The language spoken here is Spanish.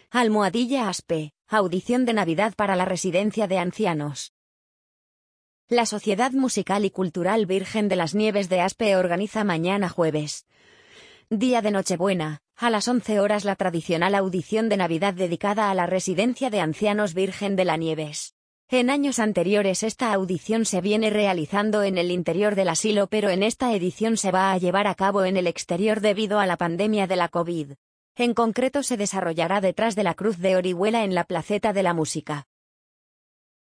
Almohadilla Aspe, audición de Navidad para la residencia de ancianos. La Sociedad Musical y Cultural Virgen de las Nieves de Aspe organiza mañana jueves, día de Nochebuena, a las 11 horas la tradicional audición de Navidad dedicada a la residencia de ancianos Virgen de las Nieves. En años anteriores esta audición se viene realizando en el interior del asilo, pero en esta edición se va a llevar a cabo en el exterior debido a la pandemia de la COVID. En concreto se desarrollará detrás de la Cruz de Orihuela en la Placeta de la Música.